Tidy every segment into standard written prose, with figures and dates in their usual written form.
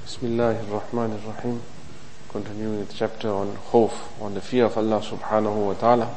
Bismillahir Rahmanir Rahim. Continuing with the chapter on khawf, on the fear of Allah subhanahu wa ta'ala.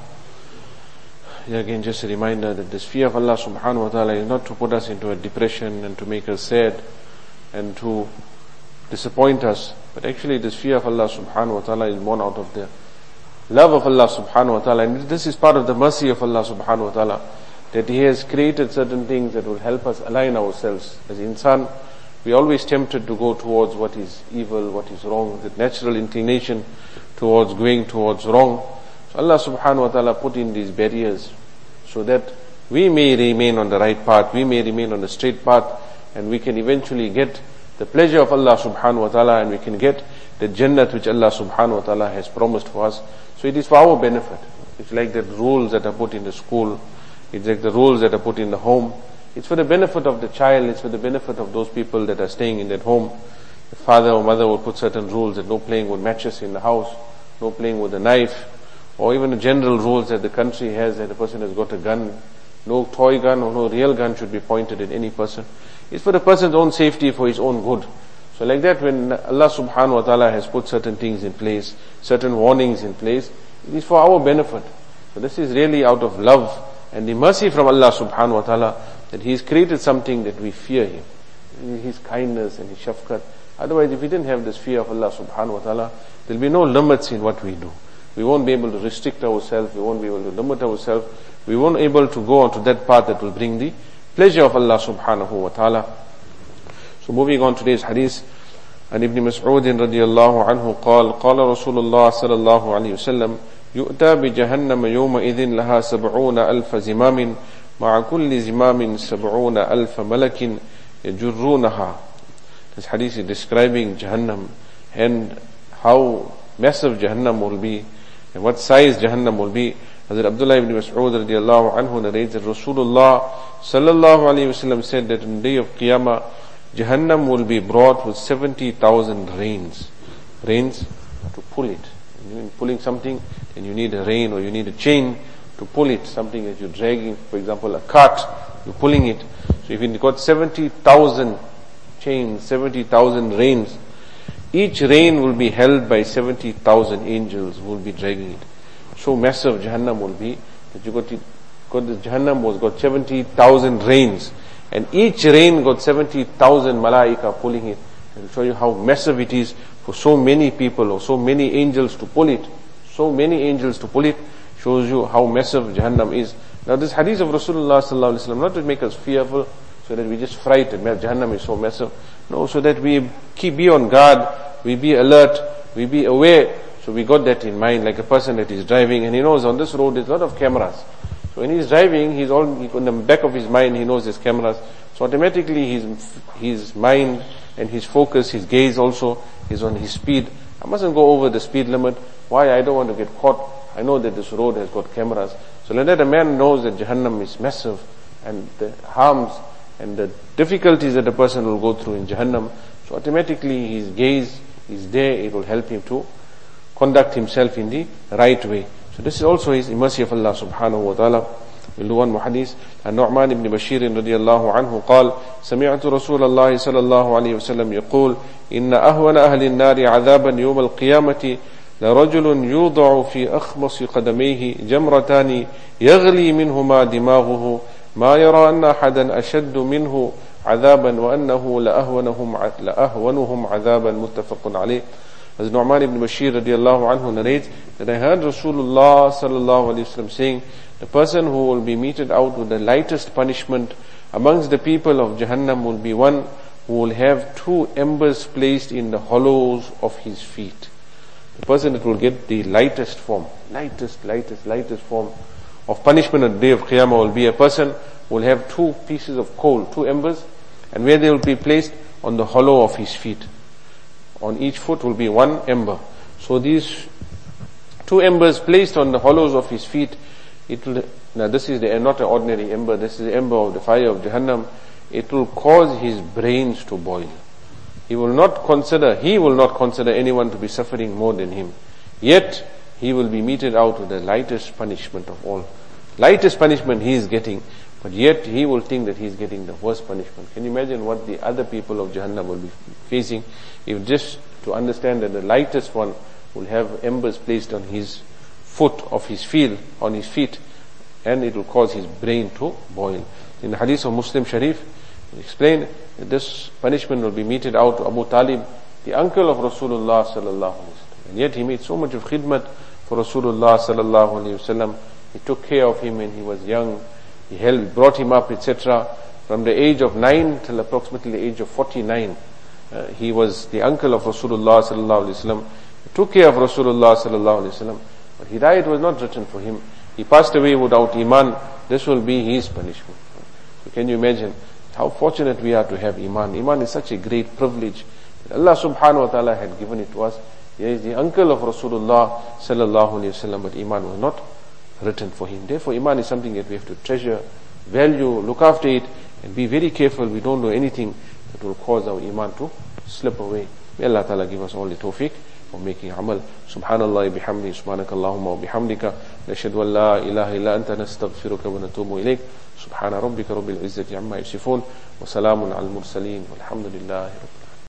Here again just a reminder that this fear of Allah subhanahu wa ta'ala is not to put us into a depression and to make us sad and to disappoint us, but actually this fear of Allah subhanahu wa ta'ala is born out of the love of Allah subhanahu wa ta'ala, and this is part of the mercy of Allah subhanahu wa ta'ala, that He has created certain things that will help us align ourselves. As insan, we are always tempted to go towards what is evil, what is wrong, that natural inclination towards going towards wrong. So Allah subhanahu wa ta'ala put in these barriers so that we may remain on the right path, we may remain on the straight path, and we can eventually get the pleasure of Allah subhanahu wa ta'ala, and we can get the Jannat which Allah subhanahu wa ta'ala has promised for us. So it is for our benefit. It's like the rules that are put in the school, it's like the rules that are put in the home. It's for the benefit of the child, it's for the benefit of those people that are staying in that home. The father or mother will put certain rules that no playing with matches in the house, no playing with a knife, or even the general rules that the country has, that a person has got a gun, no toy gun or no real gun should be pointed at any person. It's for the person's own safety, for his own good. So like that, when Allah subhanahu wa ta'ala has put certain things in place, certain warnings in place, it is for our benefit. So this is really out of love and the mercy from Allah subhanahu wa ta'ala, that He has created something that we fear Him, His kindness and His shafqat. Otherwise, if we didn't have this fear of Allah subhanahu wa ta'ala, there will be no limits in what we do. We won't be able to restrict ourselves, we won't be able to limit ourselves, we won't be able to go onto that path that will bring the pleasure of Allah subhanahu wa ta'ala. So moving on today's hadith, عن ابن مسعود رضي الله عنه قال قال رسول الله صلى الله عليه وسلم يؤتى بجهنم يومئذ لها 70,000 زمام مع كل زمام 70,000 ملك يجرونها. This hadith is describing Jahannam and how massive Jahannam will be and what size Jahannam will be. Hazrat Abdullah ibn Mas'ud radiallahu anhu narrates that Rasulullah sallallahu alayhi wasallam said that on the day of Qiyamah, Jahannam will be brought with 70,000 reins. Reins to pull it. When you're pulling something, then you need a rein or you need a chain to pull it, something that you're dragging, for example a cart, you're pulling it. So if you've got 70,000 chains, 70,000 reins, each rein will be held by 70,000 angels who will be dragging it. So massive Jahannam will be, that you got this Jahannam was got 70,000 reins, and each rein got 70,000 malaika pulling it. And to show you how massive it is for so many people or so many angels to pull it. So many angels to pull it shows you how massive Jahannam is. Now this hadith of Rasulullah sallallahu alaihi wasallam, not to make us fearful, so that we just frightened, Jahannam is so massive. No, so that we be on guard, we be alert, we be aware. So we got that in mind, like a person that is driving and he knows on this road there's a lot of cameras. So when he's driving, he's on the back of his mind, he knows there's cameras. So automatically his mind and his focus, his gaze also is on his speed. I mustn't go over the speed limit. Why? I don't want to get caught. I know that this road has got cameras. So like that a man knows that Jahannam is massive and the harms and the difficulties that a person will go through in Jahannam. So automatically his gaze is there, it will help him to conduct himself in the right way. So this is also his mercy of Allah subhanahu wa ta'ala. We'll do one more hadith. النعمان بن بشير رضي الله عنه قال سمعت رسول الله صلى الله عليه وسلم يقول إن أهون أهل النار عذابا يوم القيامة لرجل يوضع في أخمص قدميه جمرتان يغلي منهما دماغه ما يرى أن أحدا أشد منه عذابا وأنه لأهونهم عذابا متفق عليه. As Nu'man ibn Bashir radiallahu anhu narrates that I heard Rasulullah sallallahu alayhi wasallam saying, the person who will be meted out with the lightest punishment amongst the people of Jahannam will be one who will have 2 embers placed in the hollows of his feet. The person that will get the lightest form form of punishment on the day of Qiyamah will be a person who will have 2 pieces of coal, 2 embers, and where they will be placed on the hollow of his feet. On each foot will be 1 ember. So these 2 embers placed on the hollows of his feet, now this is not an ordinary ember, this is the ember of the fire of Jahannam. It will cause his brains to boil. He will not consider anyone to be suffering more than him. Yet, he will be meted out with the lightest punishment of all. Lightest punishment he is getting. But yet he will think that he's getting the worst punishment. Can you imagine what the other people of Jahannam will be facing? If just to understand that the lightest one will have embers placed on his foot of his feet, and it will cause his brain to boil. In the hadith of Muslim Sharif, it explained that this punishment will be meted out to Abu Talib, the uncle of Rasulullah sallallahu alaihi wasallam. And yet he made so much of khidmat for Rasulullah sallallahu alaihi wasallam. He took care of him when he was young. He brought him up, etc. From the age of 9 till approximately the age of 49. He was the uncle of Rasulullah sallallahu alaihi wasallam. He took care of Rasulullah sallallahu alaihi wasallam. But hidayat was not written for him. He passed away without iman. This will be his punishment. So can you imagine how fortunate we are to have iman? Iman is such a great privilege. Allah subhanahu wa ta'ala had given it to us. He is the uncle of Rasulullah sallallahu alaihi wasallam, but iman was not written for him. Therefore, iman is something that we have to treasure, value, look after it, and be very careful we don't do anything that will cause our iman to slip away. May Allah ta'ala give us all the tawfiq for making amal. Subhanallah bihamdi, subhanakallahumma wa bihamdika, nashhadu an la ilaha illa anta, nastaghfiruka wa natubu ilayk. Subhana rabbika rabbil izzati amma yasifun, wa salamun al mursaleen, walhamdulillahi rabbil alamin.